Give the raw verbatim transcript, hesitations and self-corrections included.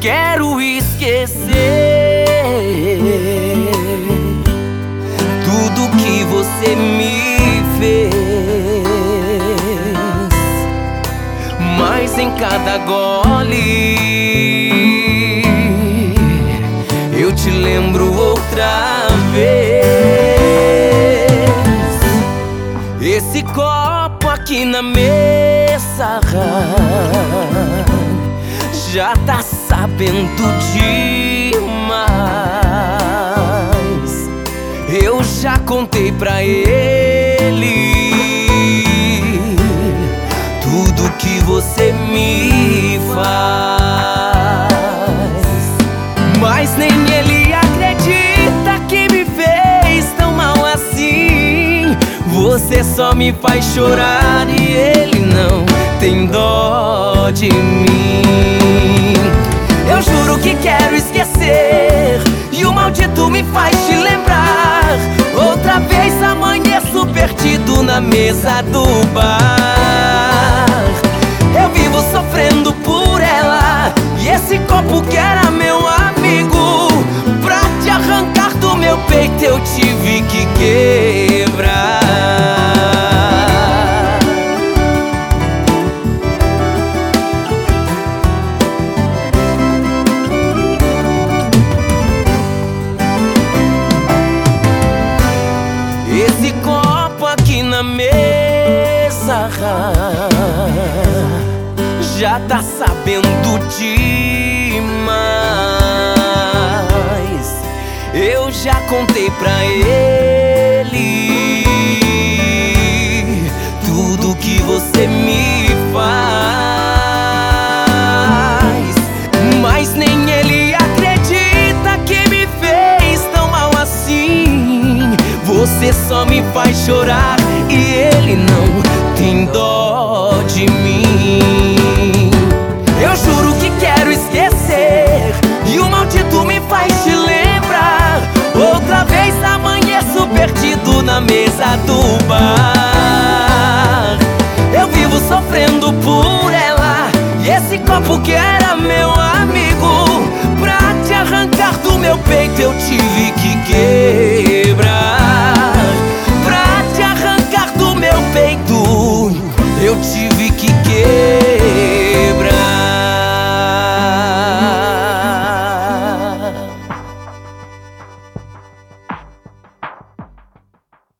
quero esquecer tudo que você me fez, mas em cada gole eu te lembro outra vez. Esse copo aqui na mesa já tá sabendo demais. Eu já contei pra ele tudo que você me faz, mas nem ele acredita que me fez tão mal assim. Você só me faz chorar e ele não tem dó de mim. Eu juro que quero esquecer e o maldito me faz te lembrar. Outra vez amanheço perdido na mesa do bar. Eu vivo sofrendo por ela e esse copo que era meu amigo, pra te arrancar do meu peito eu tive que quebrar. Esse copo aqui na mesa já tá sabendo demais. Eu já contei pra ele tudo que você me faz, mas nem ele acredita que me fez tão mal assim. Você só me faz chorar e ele não tem dó de mim. Eu juro que quero esquecer e o maldito me faz te lembrar. Outra vez amanheço perdido na mesa do bar. Eu vivo sofrendo por ela e esse copo que era meu amigo, pra te arrancar do meu peito eu tive que quebrar.